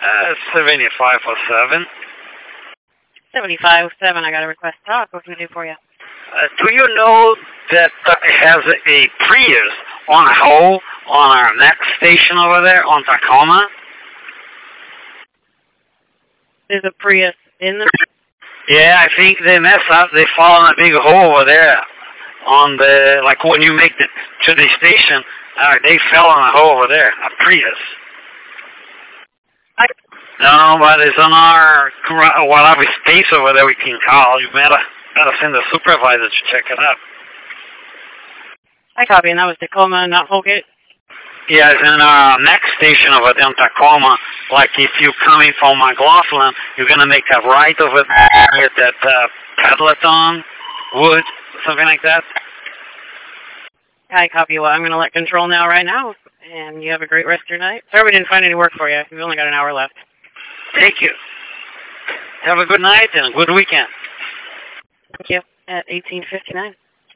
7507. 7507, I got a request to talk. What can I do for you? Do you know that it has a Prius on hold on our next station over there on Tacoma? There's a Prius in the... Yeah, I think they mess up. They fall in a big hole over there on the, like when you make it to the station, they fell in a hole over there, a Prius. No, but it's on our, whatever space over there we can call. You better send the supervisor to check it out. I copy, and that was Tacoma, not Holgate? Yeah, it's in our next station over there in Tacoma. Like if you're coming from McLaughlin, you're going to make a right over there at that Peddleton Wood, something like that. I copy. Well, I'm going to let control now right now, and you have a great rest of your night. Sorry we didn't find any work for you. We've only got an hour left. Thank you. Have a good night and a good weekend. Thank you. At 1859.